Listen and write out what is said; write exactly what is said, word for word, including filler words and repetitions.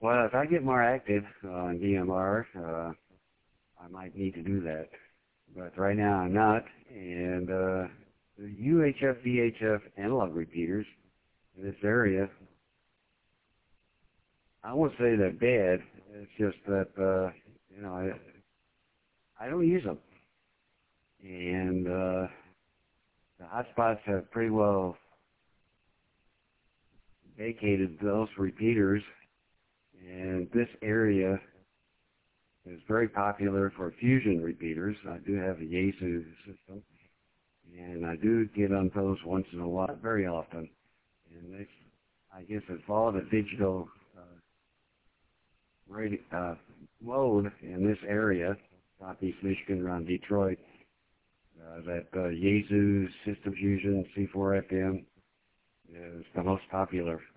Well, if I get more active on D M R, uh, I might need to do that. But right now I'm not. And uh, the U H F V H F analog repeaters in this area, I won't say they're bad. It's just that, uh, you know, I, I don't use them. And uh, the hotspots have pretty well vacated those repeaters. And this area is very popular for fusion repeaters. I do have a Yaesu system, and I do get on those once in a while, not very often. And they, I guess it's all the digital uh, radio, uh, mode in this area, southeast Michigan, around Detroit, uh, that uh, Yaesu System Fusion C four F M is the most popular